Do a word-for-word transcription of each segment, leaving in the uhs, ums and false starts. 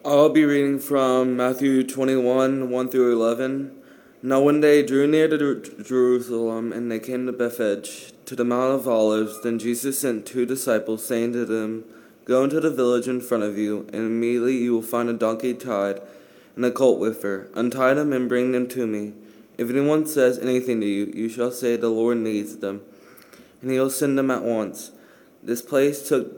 I'll be reading from Matthew twenty-one, one through eleven. Now when they drew near to Jer- Jerusalem, and they came to Bethphage, to the Mount of Olives, then Jesus sent two disciples, saying to them, Go into the village in front of you, and immediately you will find a donkey tied, and a colt with her. Untie them and bring them to me. If anyone says anything to you, you shall say, The Lord needs them, and he will send them at once. This place took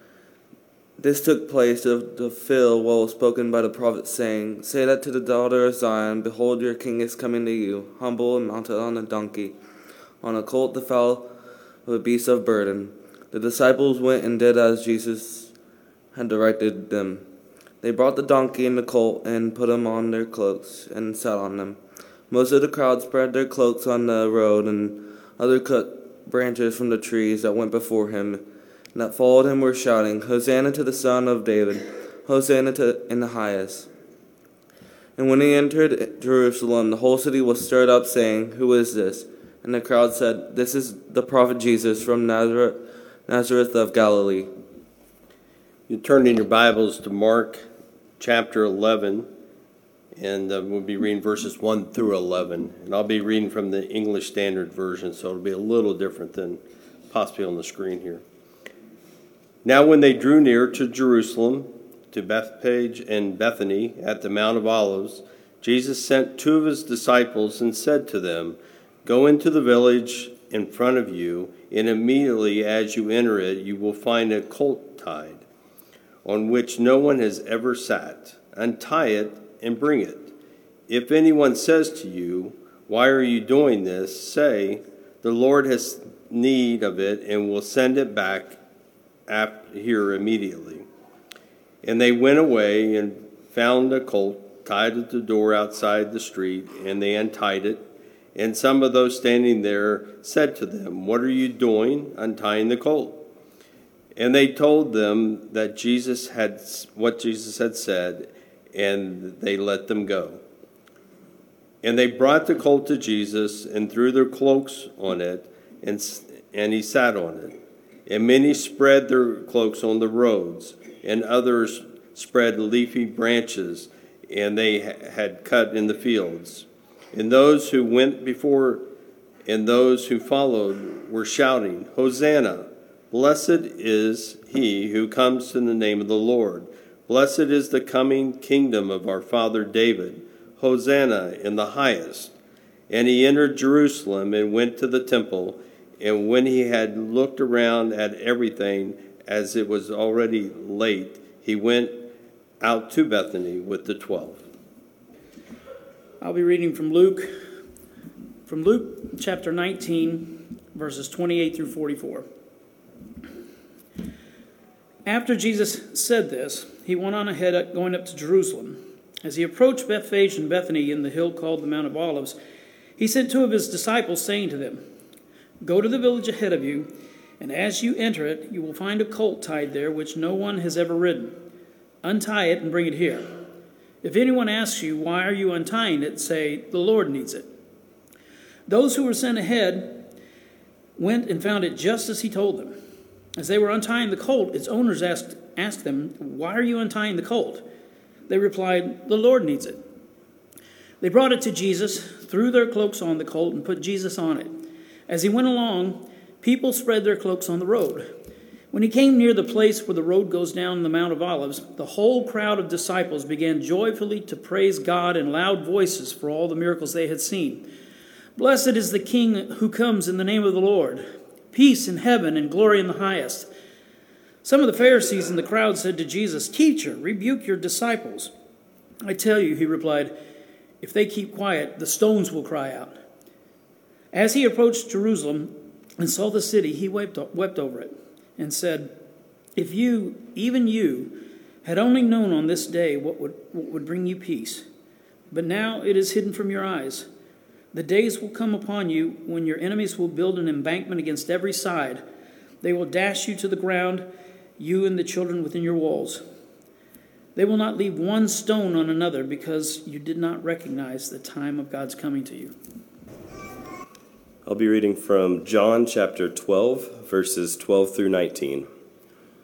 This took place to fulfill what was spoken by the prophet, saying, Say that to the daughter of Zion, Behold, your king is coming to you, humble and mounted on a donkey, on a colt, the foal of a beast of burden. The disciples went and did as Jesus had directed them. They brought the donkey and the colt and put them on their cloaks and sat on them. Most of the crowd spread their cloaks on the road, and others cut branches from the trees that went before him, and that followed him were shouting, Hosanna to the Son of David, Hosanna to in the highest. And when he entered Jerusalem, the whole city was stirred up, saying, Who is this? And the crowd said, This is the prophet Jesus from Nazareth, Nazareth of Galilee. You turn in your Bibles to Mark chapter eleven, and uh, we'll be reading verses one through eleven. And I'll be reading from the English Standard Version, so it'll be a little different than possibly on the screen here. Now when they drew near to Jerusalem, to Bethphage and Bethany at the Mount of Olives, Jesus sent two of his disciples and said to them, Go into the village in front of you, and immediately as you enter it, you will find a colt tied, on which no one has ever sat. Untie it and bring it. If anyone says to you, Why are you doing this? Say, The Lord has need of it, and will send it back here immediately. And they went away and found a colt tied at the door outside the street, and they untied it. And some of those standing there said to them, What are you doing, untying the colt? And they told them that Jesus had what Jesus had said, and they let them go. And they brought the colt to Jesus and threw their cloaks on it, and and he sat on it. And many spread their cloaks on the roads, and others spread leafy branches, and they had cut in the fields. And those who went before and those who followed were shouting, Hosanna! Blessed is he who comes in the name of the Lord. Blessed is the coming kingdom of our father David. Hosanna in the highest. And he entered Jerusalem and went to the temple. And when he had looked around at everything, as it was already late, he went out to Bethany with the twelve. I'll be reading from Luke, from Luke chapter nineteen, verses twenty-eight through forty-four. After Jesus said this, he went on ahead, going up to Jerusalem. As he approached Bethphage and Bethany in the hill called the Mount of Olives, he sent two of his disciples, saying to them, Go to the village ahead of you, and as you enter it, you will find a colt tied there, which no one has ever ridden. Untie it and bring it here. If anyone asks you, Why are you untying it? Say, The Lord needs it. Those who were sent ahead went and found it just as he told them. As they were untying the colt, its owners asked, asked them, Why are you untying the colt? They replied, The Lord needs it. They brought it to Jesus, threw their cloaks on the colt, and put Jesus on it. As he went along, people spread their cloaks on the road. When he came near the place where the road goes down the Mount of Olives, the whole crowd of disciples began joyfully to praise God in loud voices for all the miracles they had seen. Blessed is the King who comes in the name of the Lord. Peace in heaven and glory in the highest. Some of the Pharisees in the crowd said to Jesus, Teacher, rebuke your disciples. I tell you, he replied, if they keep quiet, the stones will cry out. As he approached Jerusalem and saw the city, he wept, wept over it and said, If you, even you, had only known on this day what would, what would bring you peace, but now it is hidden from your eyes. The days will come upon you when your enemies will build an embankment against every side. They will dash you to the ground, you and the children within your walls. They will not leave one stone on another because you did not recognize the time of God's coming to you. I'll be reading from John chapter twelve, verses twelve through nineteen.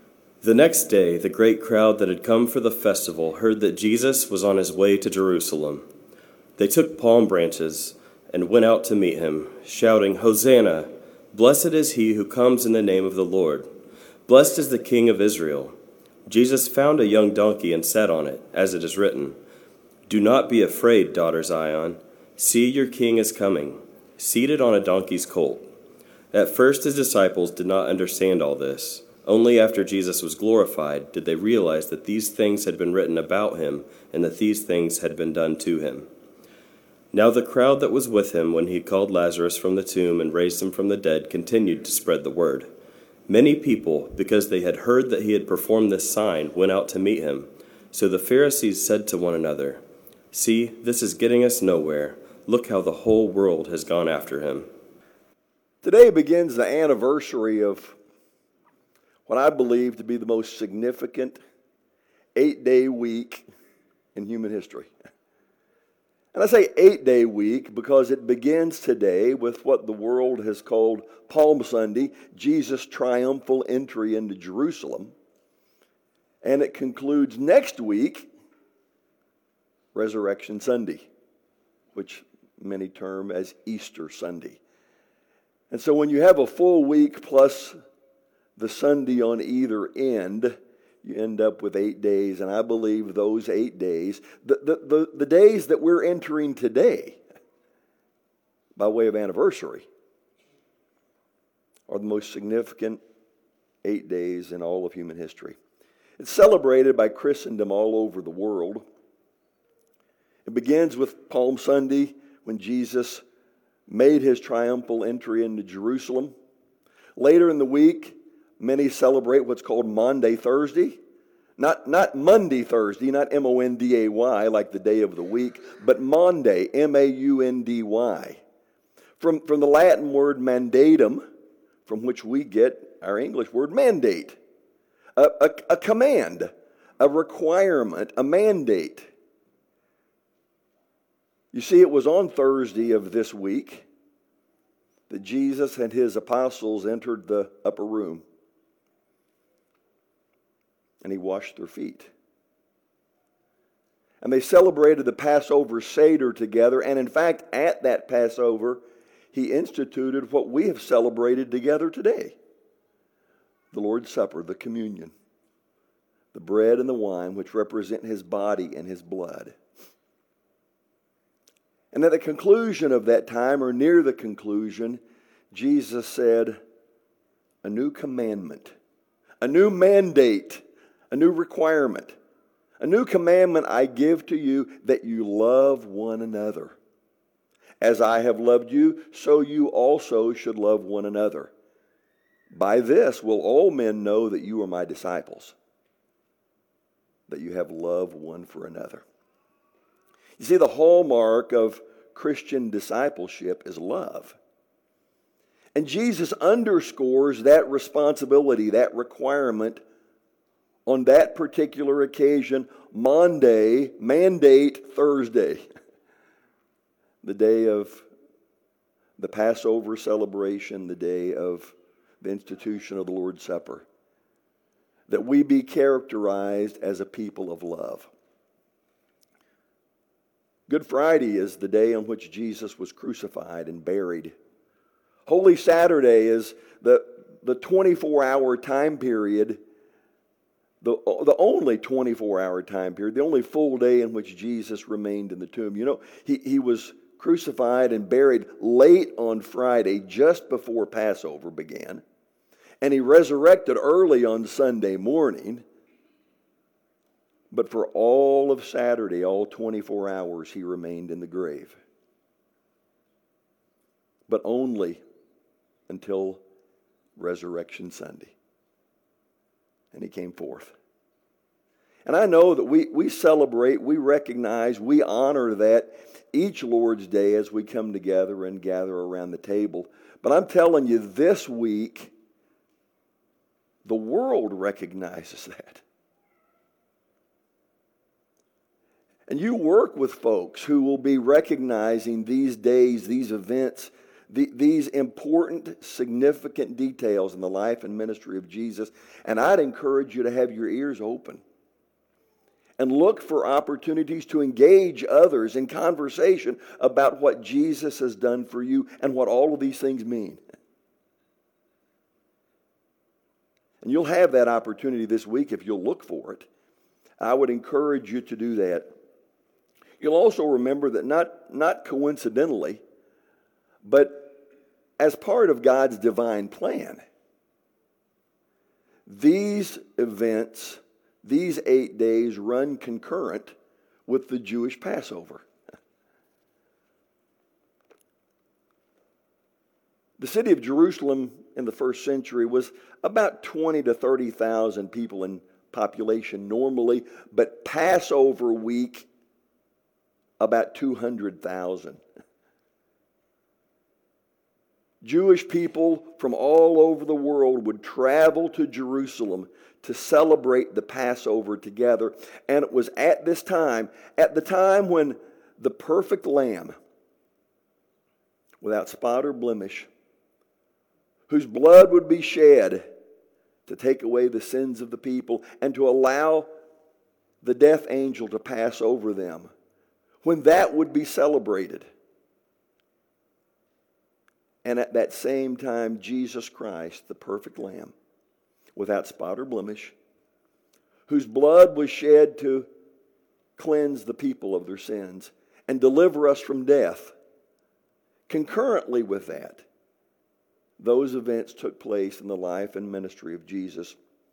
The next day, the great crowd that had come for the festival heard that Jesus was on his way to Jerusalem. They took palm branches and went out to meet him, shouting, "Hosanna! Blessed is he who comes in the name of the Lord. Blessed is the King of Israel." Jesus found a young donkey and sat on it, as it is written, "Do not be afraid, daughter Zion. See, your king is coming, seated on a donkey's colt." At first his disciples did not understand all this. Only after Jesus was glorified did they realize that these things had been written about him and that these things had been done to him. Now the crowd that was with him when he called Lazarus from the tomb and raised him from the dead continued to spread the word. Many people, because they had heard that he had performed this sign, went out to meet him. So the Pharisees said to one another, "See, this is getting us nowhere. Look how the whole world has gone after him." Today begins the anniversary of what I believe to be the most significant eight-day week in human history. And I say eight-day week because it begins today with what the world has called Palm Sunday, Jesus' triumphal entry into Jerusalem. And it concludes next week, Resurrection Sunday, which many term as Easter Sunday. And so when you have a full week plus the Sunday on either end, you end up with eight days. And I believe those eight days, the, the, the, the days that we're entering today, by way of anniversary, are the most significant eight days in all of human history. It's celebrated by Christendom all over the world. It begins with Palm Sunday, when Jesus made his triumphal entry into Jerusalem. Later in the week, many celebrate what's called Maundy Thursday. Not, not Monday Thursday, not M O N D A Y, like the day of the week, but Maundy, M A U N D Y. From, from the Latin word mandatum, from which we get our English word mandate. A, a, a command, a requirement, a mandate. You see, it was on Thursday of this week that Jesus and his apostles entered the upper room. And he washed their feet. And they celebrated the Passover Seder together. And in fact, at that Passover, he instituted what we have celebrated together today. The Lord's Supper, the communion. The bread and the wine, which represent his body and his blood. And at the conclusion of that time, or near the conclusion, Jesus said, "A new commandment, a new mandate, a new requirement, a new commandment I give to you, that you love one another. As I have loved you, so you also should love one another. By this will all men know that you are my disciples, that you have love one for another." You see, the hallmark of Christian discipleship is love. And Jesus underscores that responsibility, that requirement, on that particular occasion, Maundy, Mandate Thursday, the day of the Passover celebration, the day of the institution of the Lord's Supper, that we be characterized as a people of love. Good Friday is the day on which Jesus was crucified and buried. Holy Saturday is the, the twenty-four hour time period, the, the only twenty-four hour time period, the only full day in which Jesus remained in the tomb. You know, he, he was crucified and buried late on Friday, just before Passover began, and he resurrected early on Sunday morning. But for all of Saturday, all twenty-four hours, he remained in the grave. But only until Resurrection Sunday. And he came forth. And I know that we, we celebrate, we recognize, we honor that each Lord's Day as we come together and gather around the table. But I'm telling you, this week, the world recognizes that. And you work with folks who will be recognizing these days, these events, the, these important, significant details in the life and ministry of Jesus. And I'd encourage you to have your ears open and look for opportunities to engage others in conversation about what Jesus has done for you and what all of these things mean. And you'll have that opportunity this week if you'll look for it. I would encourage you to do that. You'll also remember that not, not coincidentally, but as part of God's divine plan, these events, these eight days run concurrent with the Jewish Passover. The city of Jerusalem in the first century was about twenty to thirty thousand people in population normally, but Passover week, about two hundred thousand. Jewish people from all over the world would travel to Jerusalem to celebrate the Passover together. And it was at this time, at the time when the perfect lamb, without spot or blemish, whose blood would be shed to take away the sins of the people and to allow the death angel to pass over them, when that would be celebrated. And at that same time, Jesus Christ, the perfect lamb, without spot or blemish, whose blood was shed to cleanse the people of their sins and deliver us from death. Concurrently with that, those events took place in the life and ministry of Jesus.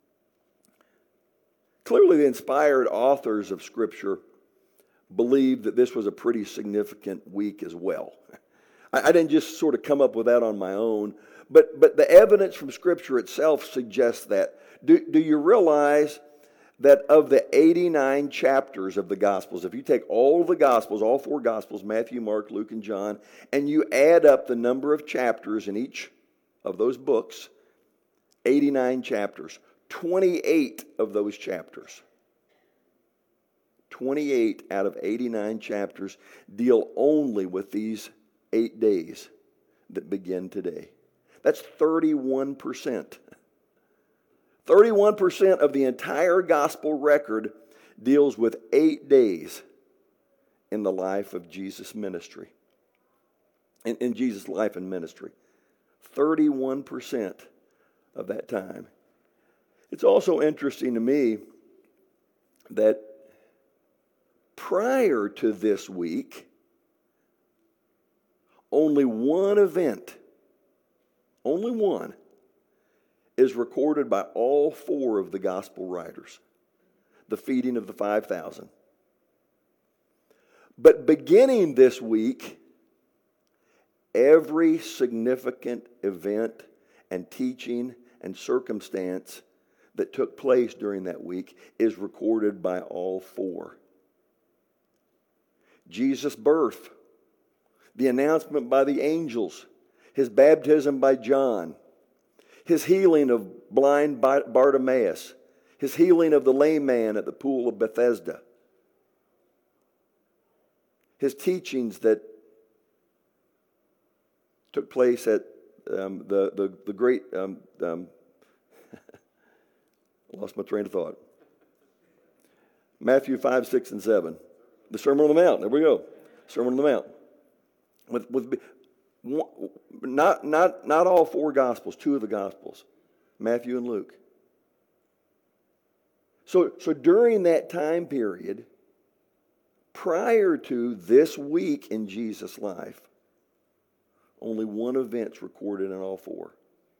Clearly, the inspired authors of Scripture believed that this was a pretty significant week as well. I, I didn't just sort of come up with that on my own, but, but the evidence from Scripture itself suggests that. Do, do you realize that of the eighty-nine chapters of the Gospels, if you take all the Gospels, all four Gospels, Matthew, Mark, Luke, and John, and you add up the number of chapters in each of those books, eighty-nine chapters, twenty-eight of those chapters, twenty-eight out of eighty-nine chapters deal only with these eight days that begin today. That's thirty-one percent. thirty-one percent of the entire gospel record deals with eight days in the life of Jesus' ministry. In, in Jesus' life and ministry. thirty-one percent of that time. It's also interesting to me that prior to this week, only one event, only one, is recorded by all four of the gospel writers. The feeding of the five thousand. But beginning this week, every significant event and teaching and circumstance that took place during that week is recorded by all four. Jesus' birth, the announcement by the angels, his baptism by John, his healing of blind Bartimaeus, his healing of the lame man at the pool of Bethesda, his teachings that took place at um, the, the, the great, um, um, lost my train of thought. Matthew five, six, and seven. The Sermon on the Mount. There we go. Sermon on the Mount. With, with not, not, not all four Gospels, two of the Gospels, Matthew and Luke. So, so during that time period, prior to this week in Jesus' life, only one event's recorded in all four.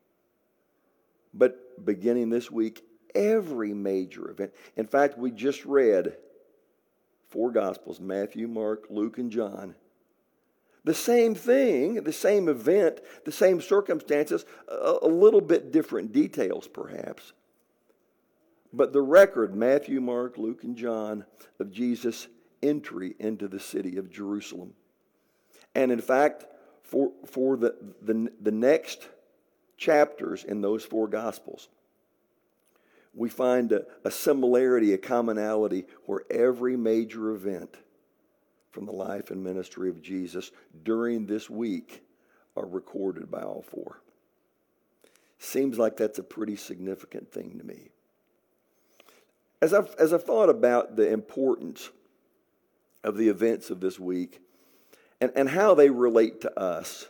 But beginning this week, every major event. In fact, we just read four Gospels, Matthew, Mark, Luke, and John. The same thing, the same event, the same circumstances, a, a little bit different details perhaps. But the record, Matthew, Mark, Luke, and John, of Jesus' entry into the city of Jerusalem. And in fact, for, for the, the, the next chapters in those four Gospels, we find a, a similarity, a commonality, where every major event from the life and ministry of Jesus during this week are recorded by all four. Seems like that's a pretty significant thing to me. As I've, as I've thought about the importance of the events of this week and, and how they relate to us,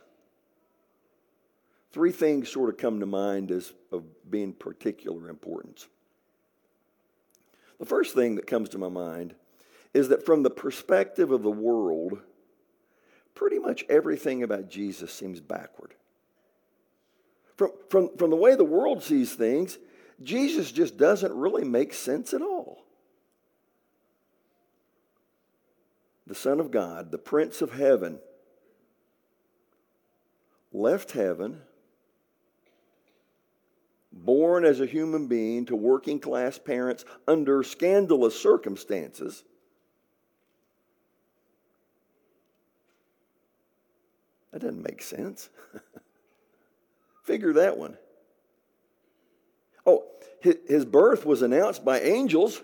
three things sort of come to mind as of being particular importance. The first thing that comes to my mind is that from the perspective of the world, pretty much everything about Jesus seems backward. From, from, from the way the world sees things, Jesus just doesn't really make sense at all. The Son of God, the Prince of Heaven, left heaven, born as a human being to working class parents under scandalous circumstances, that doesn't make sense. Figure that one. Oh, his birth was announced by angels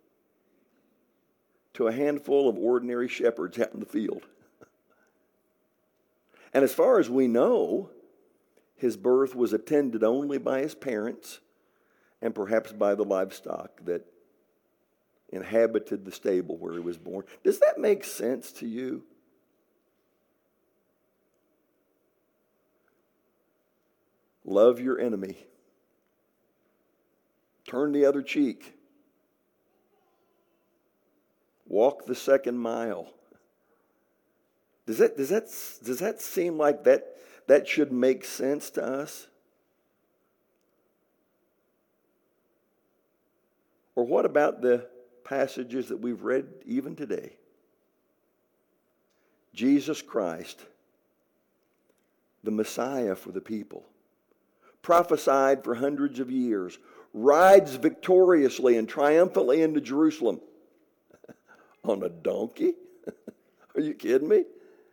to a handful of ordinary shepherds out in the field. And as far as we know, his birth was attended only by his parents and perhaps by the livestock that inhabited the stable where he was born. Does that make sense to you? Love your enemy. Turn the other cheek. Walk the second mile. Does that, does that, does that seem like that, that should make sense to us? Or what about the passages that we've read even today? Jesus Christ, the Messiah for the people, prophesied for hundreds of years, rides victoriously and triumphantly into Jerusalem on a donkey? Are you kidding me?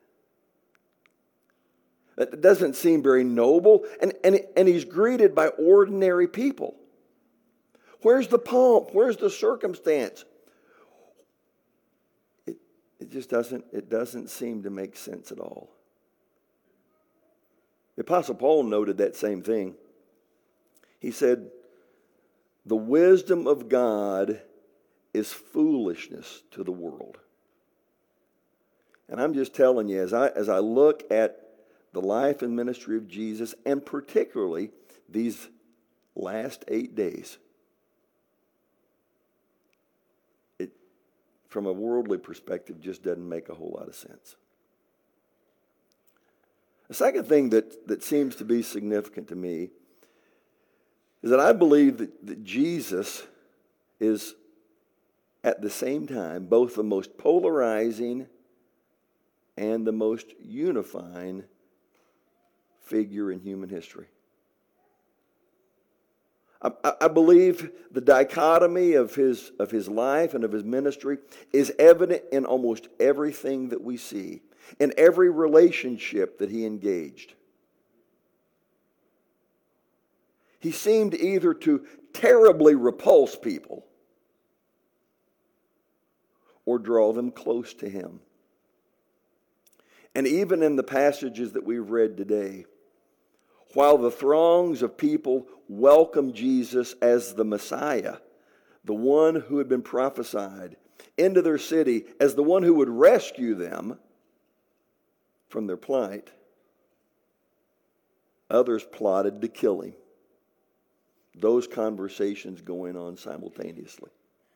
That doesn't seem very noble. And, and, and he's greeted by ordinary people. Where's the pomp? Where's the circumstance? It, it just doesn't, it doesn't seem to make sense at all. The Apostle Paul noted that same thing. He said, the wisdom of God is foolishness to the world. And I'm just telling you, as I, as I look at the life and ministry of Jesus, and particularly these last eight days, it, from a worldly perspective, just doesn't make a whole lot of sense. The second thing that, that seems to be significant to me is that I believe that, that Jesus is at the same time both the most polarizing and the most unifying figure in human history. I, I believe the dichotomy of his, of his life and of his ministry is evident in almost everything that we see, in every relationship that he engaged. He seemed either to terribly repulse people or draw them close to him. And even in the passages that we've read today, while the throngs of people welcomed Jesus as the Messiah, the one who had been prophesied, into their city as the one who would rescue them from their plight, others plotted to kill him. Those conversations going on simultaneously.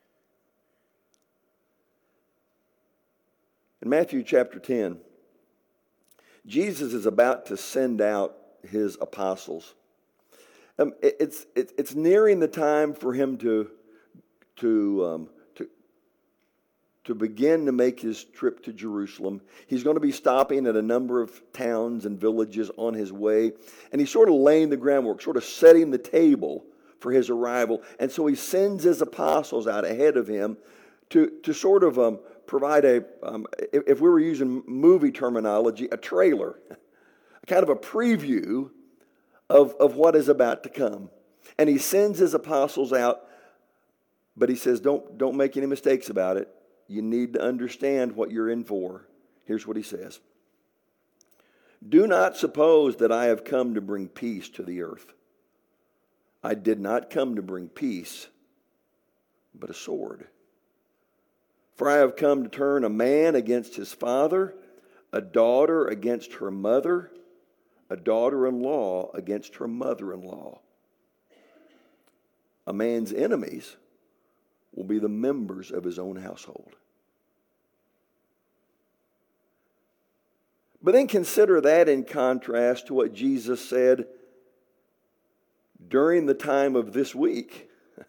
In Matthew chapter ten, Jesus is about to send out his apostles. Um, it, it's it, it's nearing the time for him to to um, to to begin to make his trip to Jerusalem. He's going to be stopping at a number of towns and villages on his way, and he's sort of laying the groundwork, sort of setting the table for his arrival. And so he sends his apostles out ahead of him to to sort of um, provide a, um, if, if we were using movie terminology, a trailer, a kind of a preview of, of what is about to come. And he sends his apostles out, but he says, don't, don't make any mistakes about it. You need to understand what you're in for. Here's what he says. Do not suppose that I have come to bring peace to the earth. I did not come to bring peace, but a sword. For I have come to turn a man against his father, a daughter against her mother, a daughter-in-law against her mother-in-law. A man's enemies will be the members of his own household. But then consider that in contrast to what Jesus said during the time of this week,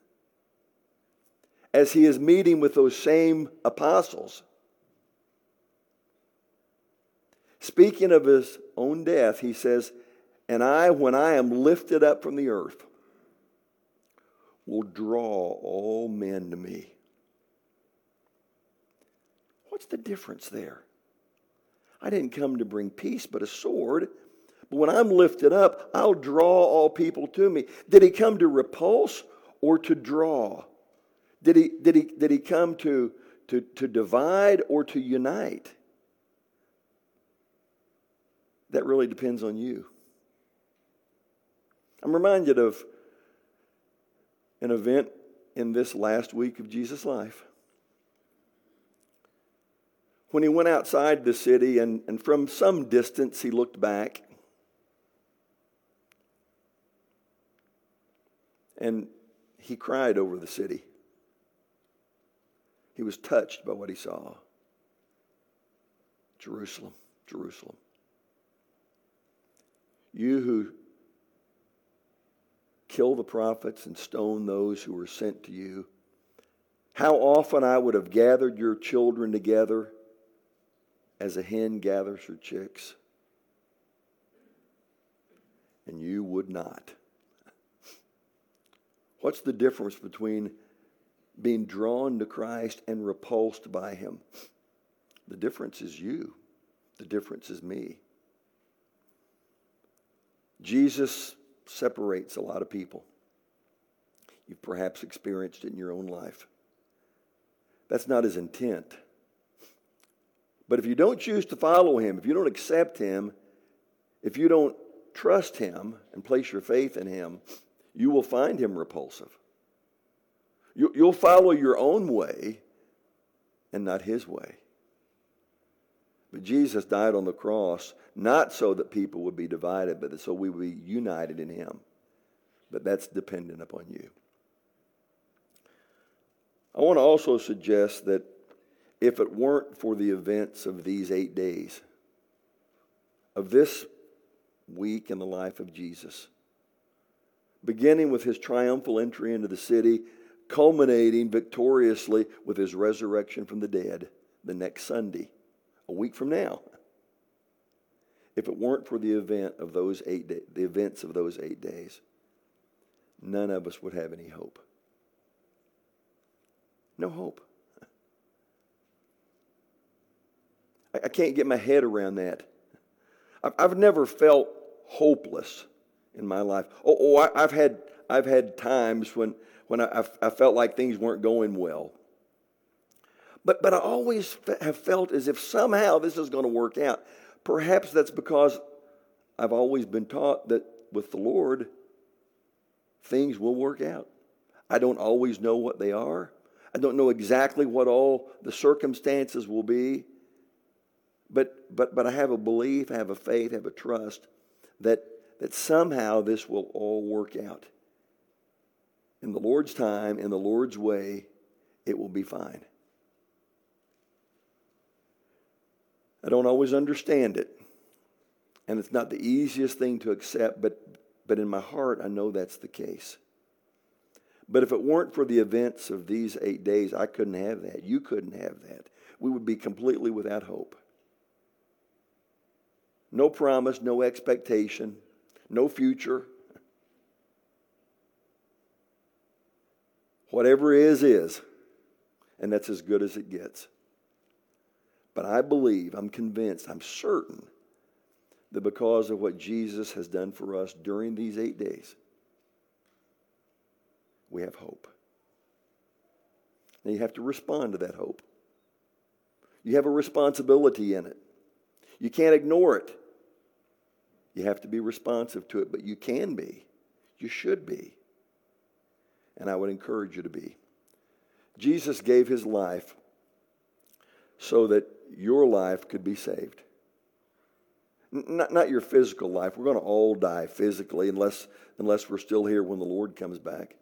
as he is meeting with those same apostles. Speaking of his own death, he says, "And I, when I am lifted up from the earth, will draw all men to me." What's the difference there? I didn't come to bring peace, but a sword. But when I'm lifted up, I'll draw all people to me. Did he come to repulse or to draw? Did he, did he, did he come to, to, to divide or to unite? That really depends on you. I'm reminded of an event in this last week of Jesus' life. When he went outside the city and, and from some distance he looked back, and he cried over the city. He was touched by what he saw. Jerusalem, Jerusalem. You who kill the prophets and stone those who were sent to you, how often I would have gathered your children together as a hen gathers her chicks, and you would not. What's the difference between being drawn to Christ and repulsed by him? The difference is you. The difference is me. Jesus separates a lot of people. You've perhaps experienced it in your own life. That's not his intent. But if you don't choose to follow him, if you don't accept him, if you don't trust him and place your faith in him, you will find him repulsive. You, you'll follow your own way and not his way. But Jesus died on the cross not so that people would be divided, but so we would be united in him. But that's dependent upon you. I want to also suggest that if it weren't for the events of these eight days, of this week in the life of Jesus, beginning with his triumphal entry into the city, culminating victoriously with his resurrection from the dead the next Sunday, a week from now. If it weren't for the event of those eight days, the events of those eight days, none of us would have any hope. No hope. I, I can't get my head around that. I've, I've never felt hopeless in my life. Oh, oh I, I've had I've had times when when I, I felt like things weren't going well. But but I always have felt as if somehow this is going to work out. Perhaps that's because I've always been taught that with the Lord, things will work out. I don't always know what they are. I don't know exactly what all the circumstances will be. But but but I have a belief, I have a faith, I have a trust that that somehow this will all work out. In the Lord's time, in the Lord's way, it will be fine. I don't always understand it. And it's not the easiest thing to accept, but, but in my heart, I know that's the case. But if it weren't for the events of these eight days, I couldn't have that. You couldn't have that. We would be completely without hope. No promise, no expectation, no future. Whatever is, is. And that's as good as it gets. But I believe, I'm convinced, I'm certain that because of what Jesus has done for us during these eight days, we have hope. Now you have to respond to that hope. You have a responsibility in it. You can't ignore it. You have to be responsive to it, but you can be. You should be. And I would encourage you to be. Jesus gave his life so that your life could be saved. Not, not your physical life. We're going to all die physically unless, unless we're still here when the Lord comes back.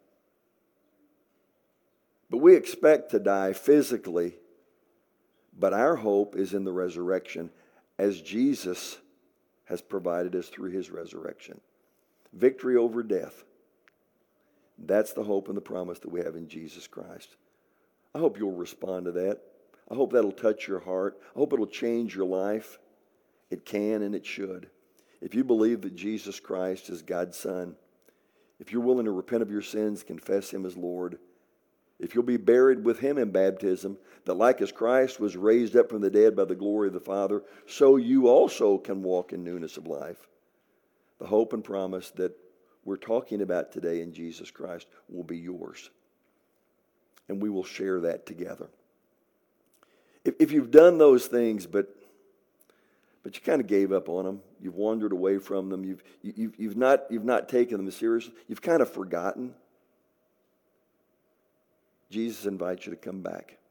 But we expect to die physically, but our hope is in the resurrection as Jesus has provided us through his resurrection. Victory over death. That's the hope and the promise that we have in Jesus Christ. I hope you'll respond to that. I hope that'll touch your heart. I hope it'll change your life. It can and it should. If you believe that Jesus Christ is God's Son, if you're willing to repent of your sins, confess him as Lord, if you'll be buried with him in baptism, that like as Christ was raised up from the dead by the glory of the Father, so you also can walk in newness of life. The hope and promise that we're talking about today in Jesus Christ will be yours. And we will share that together. If, if you've done those things, but but you kind of gave up on them, you've wandered away from them, you've, you've, you've, not, you've not taken them seriously, you've kind of forgotten, Jesus invites you to come back.